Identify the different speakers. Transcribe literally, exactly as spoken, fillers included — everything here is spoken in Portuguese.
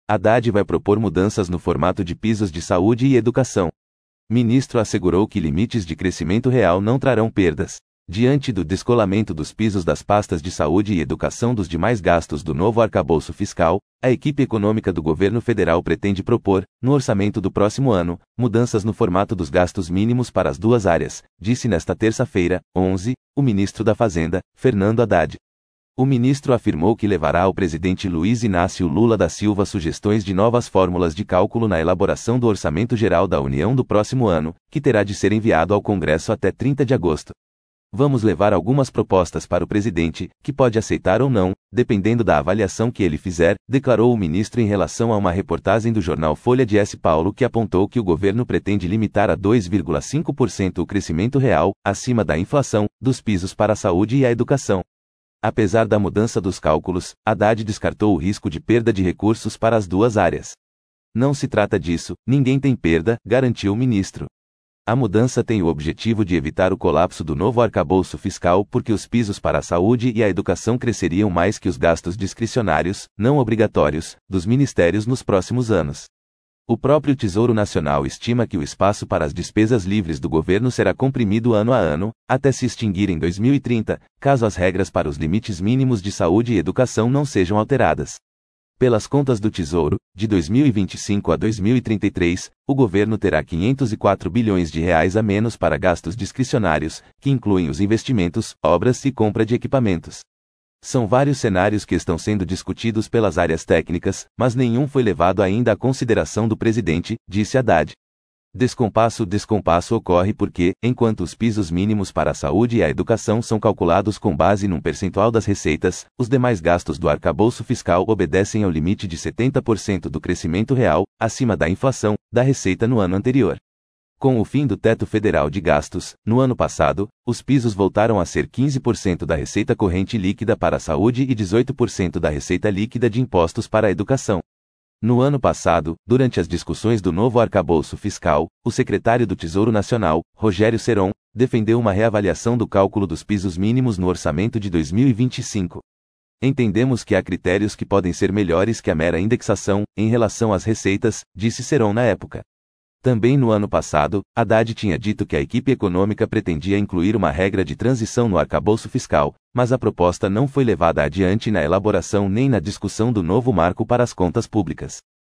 Speaker 1: Haddad vai propor mudanças no formato de pisos de saúde e educação. Ministro assegurou que limites de crescimento real não trarão perdas. Diante do descolamento dos pisos das pastas de saúde e educação dos demais gastos do novo arcabouço fiscal, a equipe econômica do governo federal pretende propor, no orçamento do próximo ano, mudanças no formato dos gastos mínimos para as duas áreas, disse nesta terça-feira, onze, o ministro da Fazenda, Fernando Haddad. O ministro afirmou que levará ao presidente Luiz Inácio Lula da Silva sugestões de novas fórmulas de cálculo na elaboração do Orçamento Geral da União do próximo ano, que terá de ser enviado ao Congresso até trinta de agosto. Vamos levar algumas propostas para o presidente, que pode aceitar ou não, dependendo da avaliação que ele fizer, declarou o ministro em relação a uma reportagem do jornal Folha de São Paulo que apontou que o governo pretende limitar a dois vírgula cinco por cento o crescimento real, acima da inflação, dos pisos para a saúde e a educação. Apesar da mudança dos cálculos, Haddad descartou o risco de perda de recursos para as duas áreas. Não se trata disso, ninguém tem perda, garantiu o ministro. A mudança tem o objetivo de evitar o colapso do novo arcabouço fiscal porque os pisos para a saúde e a educação cresceriam mais que os gastos discricionários, não obrigatórios, dos ministérios nos próximos anos. O próprio Tesouro Nacional estima que o espaço para as despesas livres do governo será comprimido ano a ano, até se extinguir em dois mil e trinta, caso as regras para os limites mínimos de saúde e educação não sejam alteradas. Pelas contas do Tesouro, de dois mil e vinte e cinco a dois mil e trinta e três, o governo terá quinhentos e quatro bilhões de reais a menos para gastos discricionários, que incluem os investimentos, obras e compra de equipamentos. São vários cenários que estão sendo discutidos pelas áreas técnicas, mas nenhum foi levado ainda à consideração do presidente, disse Haddad. Descompasso Descompasso ocorre porque, enquanto os pisos mínimos para a saúde e a educação são calculados com base num percentual das receitas, os demais gastos do arcabouço fiscal obedecem ao limite de setenta por cento do crescimento real, acima da inflação, da receita no ano anterior. Com o fim do teto federal de gastos, no ano passado, os pisos voltaram a ser quinze por cento da receita corrente líquida para a saúde e dezoito por cento da receita líquida de impostos para a educação. No ano passado, durante as discussões do novo arcabouço fiscal, o secretário do Tesouro Nacional, Rogério Ceron, defendeu uma reavaliação do cálculo dos pisos mínimos no orçamento de dois mil e vinte e cinco. Entendemos que há critérios que podem ser melhores que a mera indexação, em relação às receitas, disse Ceron na época. Também no ano passado, Haddad tinha dito que a equipe econômica pretendia incluir uma regra de transição no arcabouço fiscal, mas a proposta não foi levada adiante na elaboração nem na discussão do novo marco para as contas públicas.